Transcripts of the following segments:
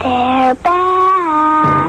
They're back.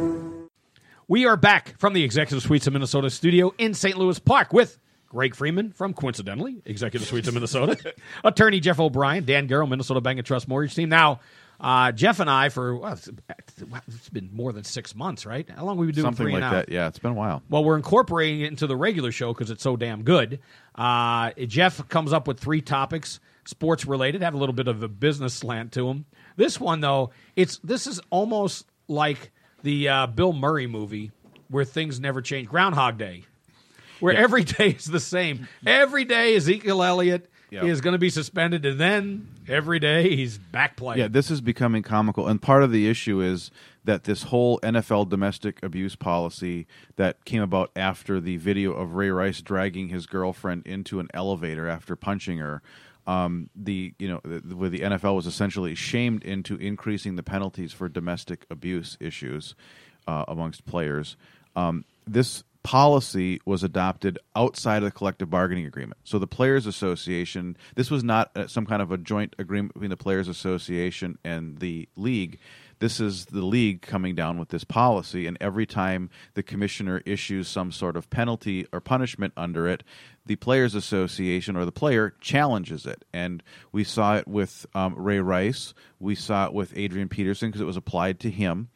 We are back from the Executive Suites of Minnesota studio in St. Louis Park with Greg Freeman from, coincidentally, Executive Suites of Minnesota, attorney Jeff O'Brien, Dan Garrow, Minnesota Bank and Trust Mortgage Team. Now, Jeff and I, it's been more than 6 months, right? How long have we been doing something like that? Yeah, it's been a while. Well, we're incorporating it into the regular show because it's so damn good. Jeff comes up with 3 topics, sports related, have a little bit of a business slant to them. This one, though, this is almost like the Bill Murray movie where things never change. Groundhog Day, where every day is the same. Every day Ezekiel Elliott is going to be suspended, and then every day he's back playing. Yeah, this is becoming comical, and part of the issue is that this whole NFL domestic abuse policy that came about after the video of Ray Rice dragging his girlfriend into an elevator after punching her, where the NFL was essentially shamed into increasing the penalties for domestic abuse issues amongst players. This policy was adopted outside of the collective bargaining agreement. So the Players Association, this was not some kind of a joint agreement between the Players Association and the league. This is the league coming down with this policy, and every time the commissioner issues some sort of penalty or punishment under it, the Players Association or the player challenges it. And we saw it with Ray Rice. We saw it with Adrian Peterson because it was applied to him.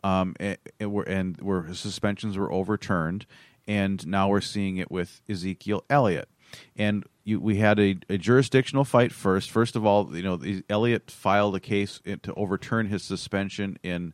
And where his suspensions were overturned, and now we're seeing it with Ezekiel Elliott. And we had a jurisdictional fight first. First of all, Elliott filed a case to overturn his suspension in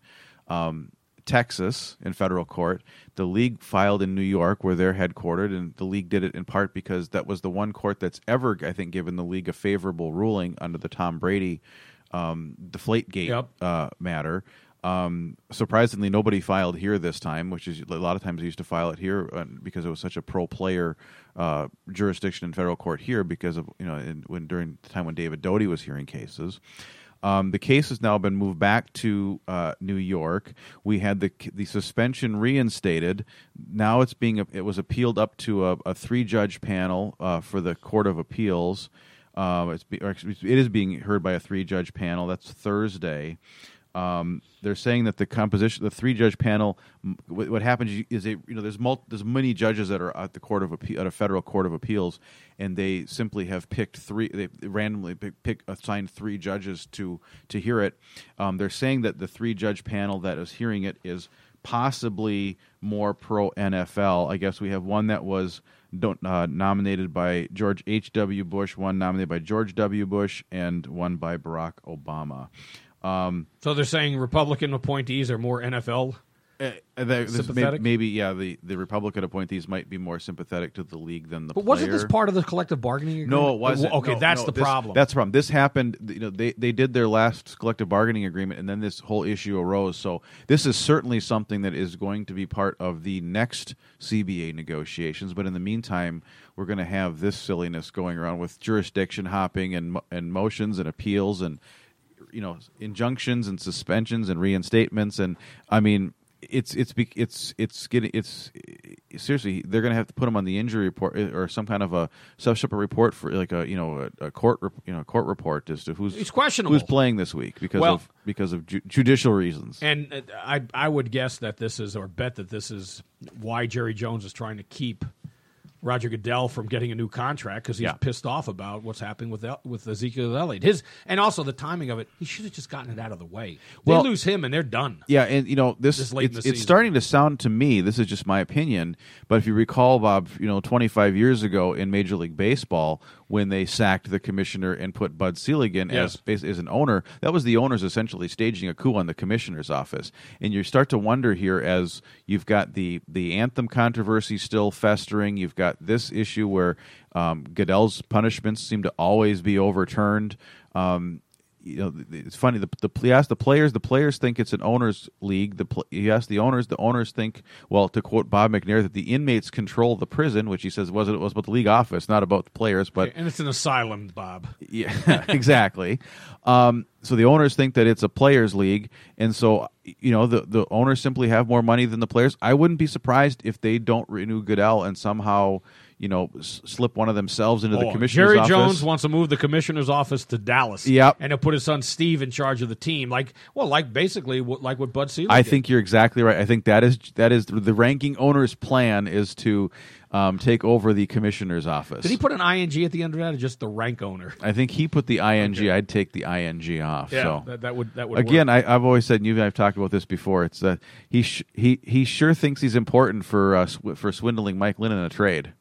Texas in federal court. The league filed in New York, where they're headquartered, and the league did it in part because that was the one court that's ever, I think, given the league a favorable ruling under the Tom Brady Deflategate matter. Surprisingly, nobody filed here this time, which is a lot of times they used to file it here because it was such a pro-player jurisdiction in federal court here because of during the time when David Doty was hearing cases. The case has now been moved back to New York. We had the suspension reinstated. Now it was appealed up to a 3-judge panel for the Court of Appeals. It is being heard by a 3-judge panel. That's Thursday. They're saying that the 3-judge panel. What happens is there's many judges that are at the at a federal court of appeals, and they simply have picked 3. They randomly assigned 3 judges to hear it. They're saying that the 3-judge panel that is hearing it is possibly more pro NFL. I guess we have one that was nominated by George H.W. Bush, one nominated by George W. Bush, and one by Barack Obama. So they're saying Republican appointees are more NFL sympathetic? Maybe, the Republican appointees might be more sympathetic to the league than the player. But wasn't this part of the collective bargaining agreement? No, it wasn't. Okay, that's the problem. That's the problem. This happened, they did their last collective bargaining agreement, and then this whole issue arose. So this is certainly something that is going to be part of the next CBA negotiations. But in the meantime, we're going to have this silliness going around with jurisdiction hopping and motions and appeals and injunctions and suspensions and reinstatements, and I mean it's seriously, they're going to have to put him on the injury report or some kind of a separate report for like a court report as to who's questionable, who's playing this week because of judicial reasons. And I would guess that this is, or bet that this is why Jerry Jones is trying to keep Roger Goodell from getting a new contract because he's pissed off about what's happening with Ezekiel Elliott. And also the timing of it, he should have just gotten it out of the way. They lose him and they're done. Yeah, and it's starting to sound to me, this is just my opinion, but if you recall, Bob, 25 years ago in Major League Baseball, when they sacked the commissioner and put Bud Selig in as an owner, that was the owners essentially staging a coup on the commissioner's office. And you start to wonder here, as you've got the anthem controversy still festering, you've got this issue where Goodell's punishments seem to always be overturned. It's funny. You ask the players think it's an owners' league. You ask the owners think, well, to quote Bob McNair, that the inmates control the prison, which he says it was about the league office, not about the players. And it's an asylum, Bob. Yeah, exactly. So the owners think that it's a players' league, and so the owners simply have more money than the players. I wouldn't be surprised if they don't renew Goodell and somehow slip one of themselves into the commissioner's Jerry office. Jones wants to move the commissioner's office to Dallas. Yep. And he'll put his son Steve in charge of the team. Basically like what Bud Selig I did. think you're exactly right. I think that is the ranking owner's plan is to take over the commissioner's office. Did he put an ing at the end of that, or just the rank owner? I think he put the ing. Okay. I'd take the ing off. Yeah, so that would again, work. I've always said, and you and I've talked about this before. It's that he sure thinks he's important for swindling Mike Lynn in a trade.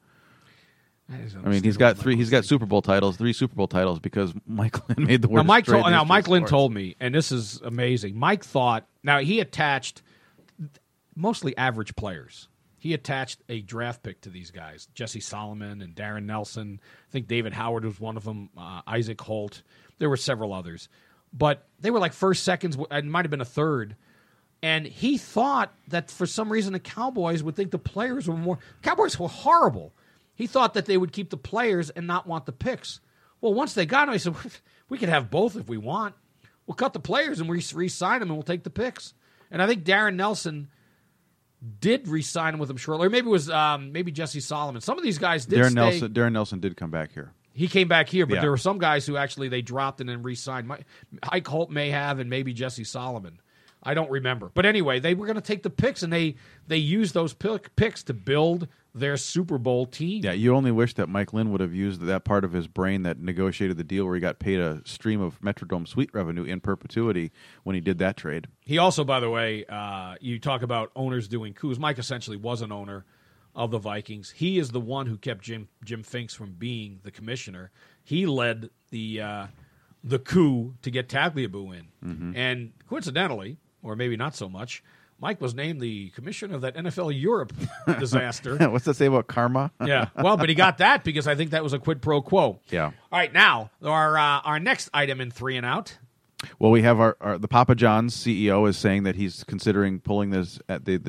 I mean, he's got Super Bowl titles, 3 Super Bowl titles because Mike Lynn made the worst trade. Mike Lynn told me, and this is amazing. Mike thought he attached mostly average players. He attached a draft pick to these guys, Jesse Solomon and Darren Nelson. I think David Howard was one of them, Isaac Holt. There were several others. But they were like first, seconds, it might have been a third. And he thought that for some reason the Cowboys would think the players were more – Cowboys were horrible. He thought that they would keep the players and not want the picks. Well, once they got him, he said, we could have both if we want. We'll cut the players and re-sign them and we'll take the picks. And I think Darren Nelson – did re-sign him with him shortly, or maybe it was maybe Jesse Solomon. Some of these guys did stay. Darren Nelson did come back here. He came back here, but Yeah. there were some guys who actually they dropped and then re-signed. Ike Holt may have, and maybe Jesse Solomon. I don't remember. But anyway, they were going to take the picks, and they used those picks to build their Super Bowl team. Yeah, you only wish that Mike Lynn would have used that part of his brain that negotiated the deal where he got paid a stream of Metrodome suite revenue in perpetuity when he did that trade. He also, by the way, you talk about owners doing coups. Mike essentially was an owner of the Vikings. He is the one who kept Jim Finks from being the commissioner. He led the coup to get Tagliabue in. Mm-hmm. And coincidentally, or maybe not so much, Mike was named the commissioner of that NFL Europe disaster. What's that say about karma? Yeah, well, but he got that because I think that was a quid pro quo. Yeah. All right, now our next item in 3 and Out. Well, we have the Papa John's CEO is saying that he's considering pulling this at their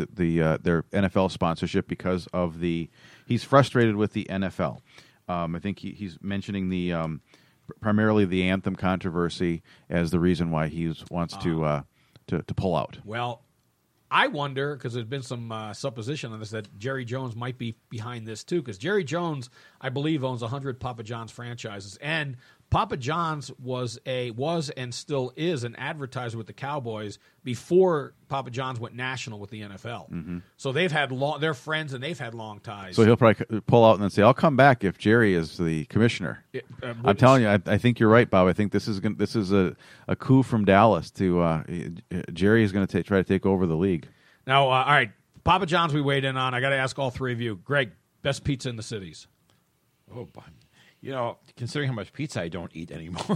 NFL sponsorship because of he's frustrated with the NFL. I think he's mentioning the primarily the anthem controversy as the reason why he wants to pull out. Well, I wonder, because there's been some supposition on this, that Jerry Jones might be behind this too, because Jerry Jones, I believe, owns 100 Papa John's franchises, and Papa John's was and still is an advertiser with the Cowboys before Papa John's went national with the NFL. Mm-hmm. So they've had they're friends and they've had long ties. So he'll probably pull out and then say, "I'll come back if Jerry is the commissioner." I'm telling you, I think you're right, Bob. I think this is a coup from Dallas to Jerry is going to try to take over the league. Now, all right, Papa John's we weighed in on. I got to ask all three of you. Greg, best pizza in the cities? Oh, boy. Considering how much pizza I don't eat anymore,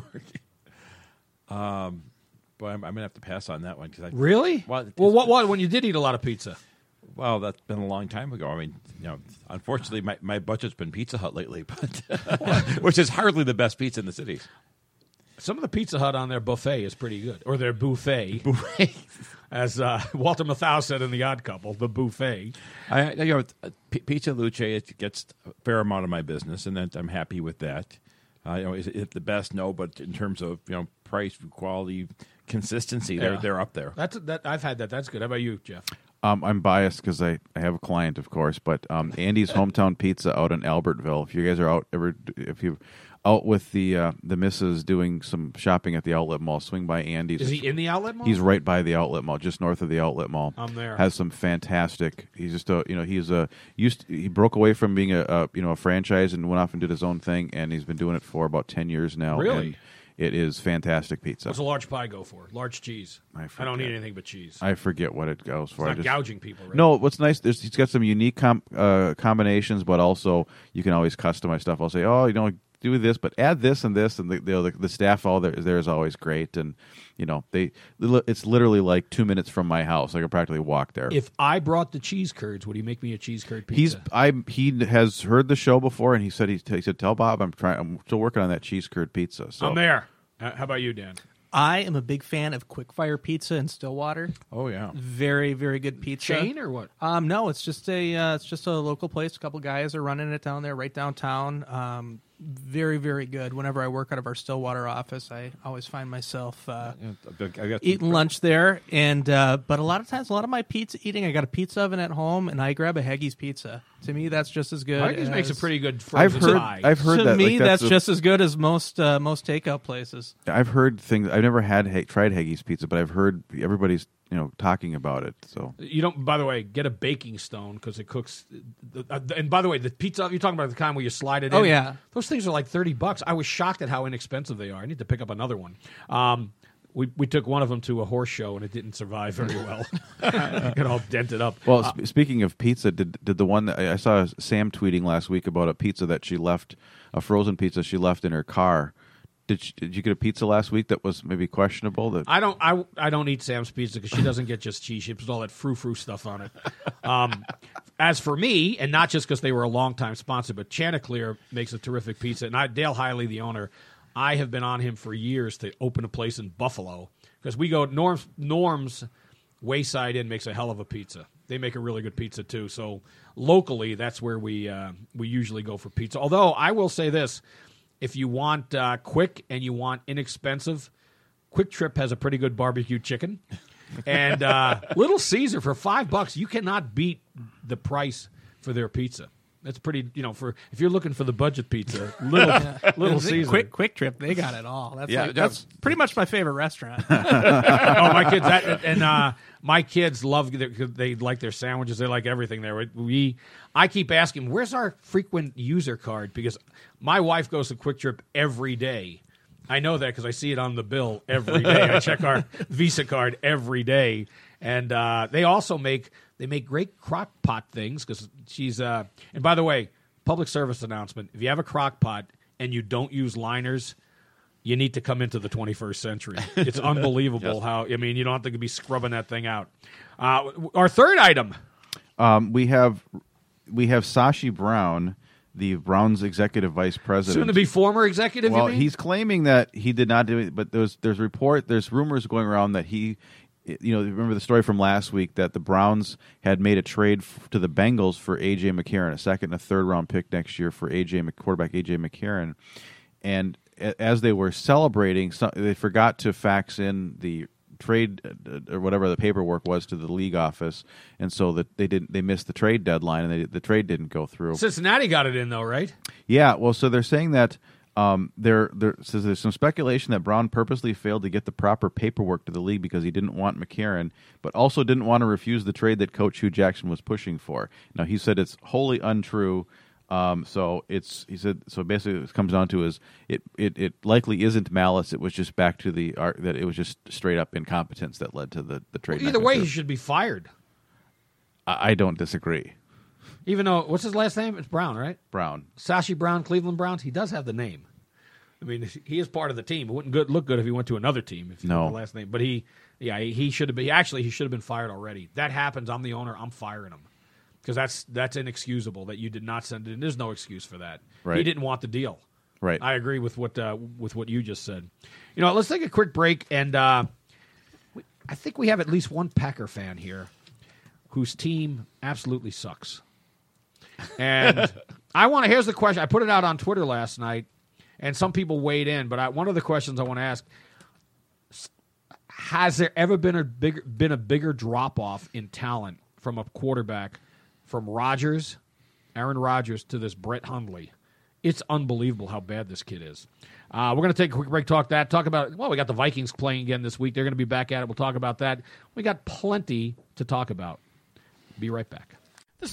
but I'm going to have to pass on that one. Really? Well, what when you did eat a lot of pizza? Well, that's been a long time ago. I mean, unfortunately, my budget's been Pizza Hut lately, but which is hardly the best pizza in the city. Some of the Pizza Hut on their buffet is pretty good, or their buffet. As Walter Matthau said in The Odd Couple, the buffet. Pizza Luce, it gets a fair amount of my business, and I'm happy with that. Is it the best? No, but in terms of price, quality, consistency, they're up there. I've had that. That's good. How about you, Jeff? I'm biased because I have a client, of course, but Andy's Hometown Pizza out in Albertville. If you guys are if you're out with the missus doing some shopping at the outlet mall, swing by Andy's. Is he in the outlet mall? He's right by the outlet mall, just north of the outlet mall. I'm there. Has some fantastic. He's just he broke away from being a franchise and went off and did his own thing, and he's been doing it for about 10 years now. Really? And it is fantastic pizza. What's a large pie go for? Large cheese. I don't need anything but cheese. I forget what it goes for. It's not gouging people, right? No, what's nice, he's got some unique combinations, but also you can always customize stuff. I'll say, do this, but add this and this, and the staff all there is always great, and it's literally like 2 minutes from my house. I could practically walk there. If I brought the cheese curds, would he make me a cheese curd pizza? He has heard the show before, and he said tell Bob I'm still working on that cheese curd pizza. So I'm there. How about you, Dan? I am a big fan of Quick Fire Pizza in Stillwater. Oh yeah, very very good pizza. Chain or what? No, it's just a local place. A couple guys are running it down there, right downtown. Very very good. Whenever I work out of our Stillwater office, I always find myself eating lunch there. And but a lot of times, a lot of my pizza eating, I got a pizza oven at home, and I grab a Haggis pizza. To me, that's just as good. Vikings makes a as- pretty good frozen pie. I've heard to that. me, like, that's a- just as good as most takeout places. I've heard things. I've never tried Haggis pizza, but I've heard everybody's talking about it. So You don't. By the way, get a baking stone because it cooks. And by the way, the pizza you're talking about the kind where you slide it in. Oh, yeah. those things are like $30. I was shocked at how inexpensive they are. I need to pick up another one. We took one of them to a horse show and it didn't survive very well. It got all dented up. well, speaking of pizza, did the one that I saw Sam tweeting last week about a pizza that she left, a frozen pizza she left in her car. Did you get a pizza last week that was maybe questionable? That I don't eat Sam's pizza because she doesn't get just cheese. She puts all that frou-frou stuff on it. As for me, and not just because they were a longtime sponsor, but Chanticleer makes a terrific pizza. And Dale Hiley, the owner, I have been on him for years to open a place in Buffalo because we go Norm's Wayside Inn makes a hell of a pizza. They make a really good pizza too. So locally, that's where we usually go for pizza. Although I will say this. If you want quick and you want inexpensive, Quick Trip has a pretty good barbecue chicken. And Little Caesar for $5, you cannot beat the price for their pizza. That's pretty, for if you're looking for the budget pizza, Little Caesar. Quick Trip, they got it all. That's pretty much my favorite restaurant. My kids my kids love they like their sandwiches. They like everything there. I keep asking, where's our frequent user card? Because my wife goes to Quick Trip every day. I know that because I see it on the bill every day. I check our Visa card every day, and they also make great crock pot things because she's. And by the way, public service announcement: if you have a crock pot and you don't use liners, you need to come into the 21st century. It's unbelievable how, you don't have to be scrubbing that thing out. Our third item. we have Sashi Brown, the Browns executive vice president. Soon to be former executive, Well, you mean? he's claiming that he did not do it, but there's rumors going around that he, remember the story from last week that the Browns had made a trade to the Bengals for A.J. McCarron, a second and a third round pick next year for quarterback A.J. McCarron, and as they were celebrating, they forgot to fax in the trade or whatever the paperwork was to the league office, and so that they missed the trade deadline, and the trade didn't go through. Cincinnati got it in though, right? Yeah, well, so they're saying that there's some speculation that Brown purposely failed to get the proper paperwork to the league because he didn't want McCarron, but also didn't want to refuse the trade that Coach Hugh Jackson was pushing for. Now, he said it's wholly untrue. He said basically what it comes down to is it likely isn't malice. It was just back to that it was just straight up incompetence that led to the trade. Either way, he should be fired. I don't disagree. Even though, what's his last name? It's Brown, right? Brown. Sashi Brown, Cleveland Browns. He does have the name. He is part of the team. It wouldn't look good if he went to another team if he had the last name. But he should have been. He should have been fired already. That happens. I'm the owner. I'm firing him because that's inexcusable that you did not send it in. There's no excuse for that. Right. He didn't want the deal. Right. I agree with what you just said. Let's take a quick break, and I think we have at least one Packer fan here whose team absolutely sucks. And here's the question. I put it out on Twitter last night, and some people weighed in, but one of the questions I want to ask, has there ever been a bigger drop-off in talent from a quarterback from Aaron Rodgers, to this Brett Hundley? It's unbelievable how bad this kid is. We're going to take a quick break, talk about, we got the Vikings playing again this week. They're going to be back at it. We'll talk about that. We got plenty to talk about. Be right back.